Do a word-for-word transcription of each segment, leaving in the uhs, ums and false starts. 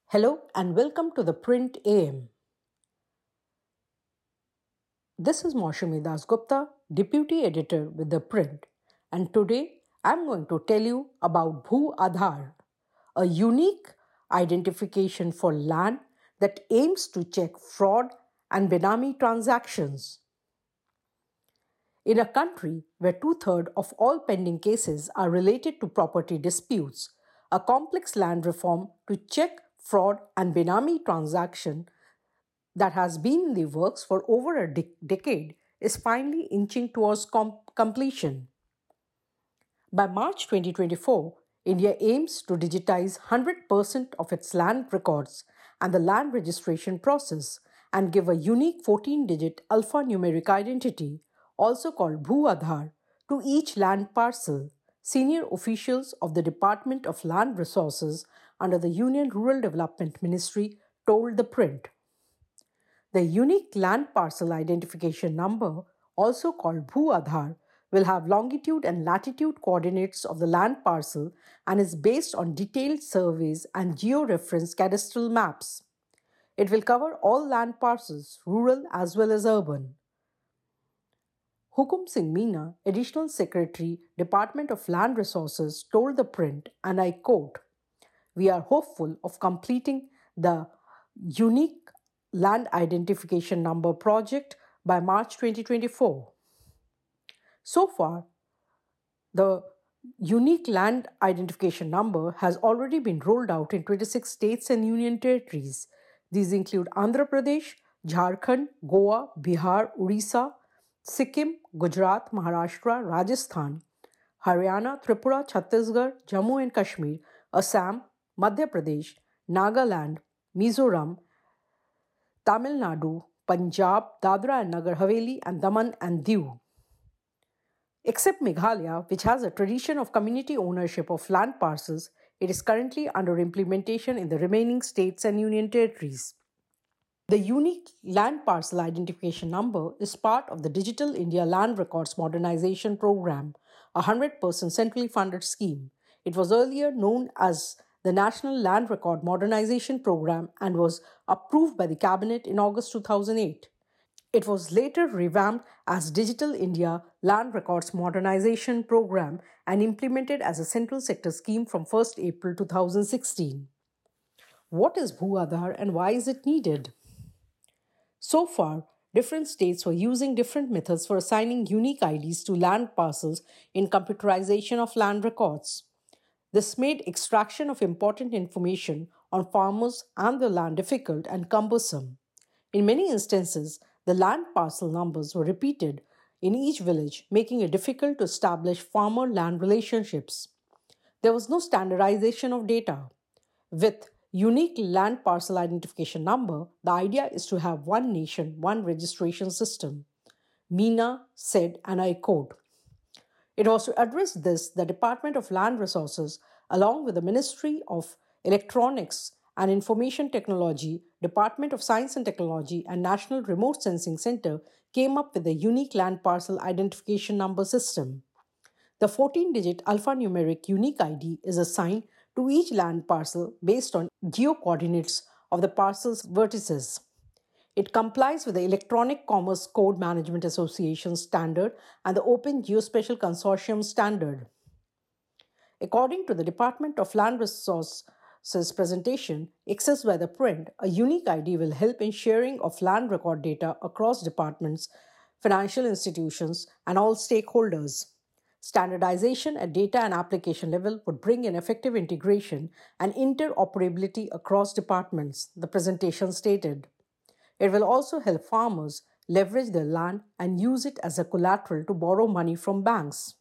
Hello and welcome to the Print A M. This is Maushami Das Gupta, Deputy Editor with the Print, and today I'm going to tell you about Bhu Aadhaar, a unique identification for land that aims to check fraud and Benami transactions. In a country where two-thirds of all pending cases are related to property disputes, a complex land reform to check fraud and Benami transaction that has been in the works for over a de- decade is finally inching towards com- completion. By March twenty twenty-four, India aims to digitize one hundred percent of its land records and the land registration process and give a unique fourteen-digit alphanumeric identity, also called Bhu Aadhaar, to each land parcel. Senior officials of the Department of Land Resources under the Union Rural Development Ministry told the Print. The unique land parcel identification number, also called Bhu Aadhaar, will have longitude and latitude coordinates of the land parcel and is based on detailed surveys and georeference cadastral maps. It will cover all land parcels, rural as well as urban. Hukum Singh Meena, Additional Secretary, Department of Land Resources, told the Print, and I quote, "We are hopeful of completing the unique land identification number project by March twenty twenty-four. So far, the unique land identification number has already been rolled out in twenty-six states and union territories. These include Andhra Pradesh, Jharkhand, Goa, Bihar, Orissa, Sikkim, Gujarat, Maharashtra, Rajasthan, Haryana, Tripura, Chhattisgarh, Jammu and Kashmir, Assam, Madhya Pradesh, Nagaland, Mizoram, Tamil Nadu, Punjab, Dadra and Nagar Haveli, and Daman and Diu. Except Meghalaya, which has a tradition of community ownership of land parcels, it is currently under implementation in the remaining states and union territories. The unique land parcel identification number is part of the Digital India Land Records Modernization Program, a one hundred percent centrally funded scheme. It was earlier known as the National Land Record Modernization Program and was approved by the Cabinet in August two thousand eight. It was later revamped as Digital India Land Records Modernization Program and implemented as a central sector scheme from first April two thousand sixteen. What is Bhu Aadhaar and why is it needed? So far, different states were using different methods for assigning unique I Ds to land parcels in computerization of land records. This made extraction of important information on farmers and the land difficult and cumbersome. In many instances, the land parcel numbers were repeated in each village, making it difficult to establish farmer-land relationships. There was no standardization of data. With unique land parcel identification number, the idea is to have one nation, one registration system. Meena said, and I quote, "It was to address this, the Department of Land Resources, along with the Ministry of Electronics and Information Technology, Department of Science and Technology, and National Remote Sensing Center, came up with a unique land parcel identification number system. The fourteen-digit alphanumeric unique I D is assigned to each land parcel based on geo-coordinates of the parcel's vertices. It complies with the Electronic Commerce Code Management Association standard and the Open Geospatial Consortium standard." According to the Department of Land Resources presentation, accessed by the Print, a unique I D will help in sharing of land record data across departments, financial institutions, and all stakeholders. Standardization at data and application level would bring in effective integration and interoperability across departments, the presentation stated. It will also help farmers leverage their land and use it as a collateral to borrow money from banks.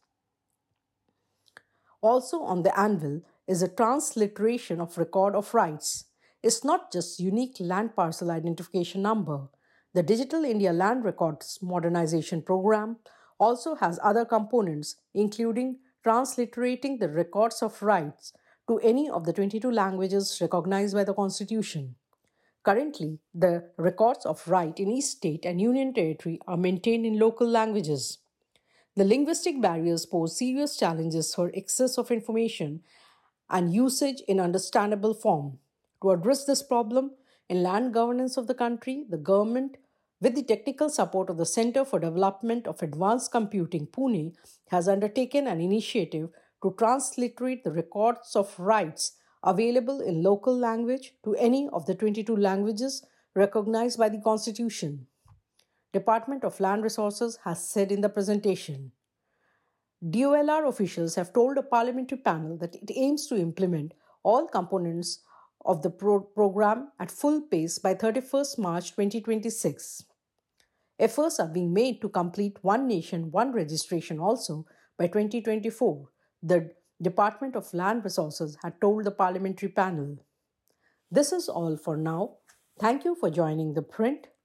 Also on the anvil is a transliteration of record of rights. It's not just unique land parcel identification number. The Digital India Land Records Modernization Program also has other components, including transliterating the records of rights to any of the twenty-two languages recognized by the Constitution. Currently, the records of right in each state and union territory are maintained in local languages. The linguistic barriers pose serious challenges for access of information and usage in understandable form. To address this problem in land governance of the country, the government, with the technical support of the Center for Development of Advanced Computing, Pune, has undertaken an initiative to transliterate the records of rights available in local language to any of the twenty-two languages recognized by the Constitution. Department of Land Resources has said in the presentation. D O L R officials have told a parliamentary panel that it aims to implement all components of the pro- program at full pace by thirty-first March twenty twenty-six. Efforts are being made to complete One Nation, One Registration also by twenty twenty-four, the Department of Land Resources had told the parliamentary panel. This is all for now. Thank you for joining the print.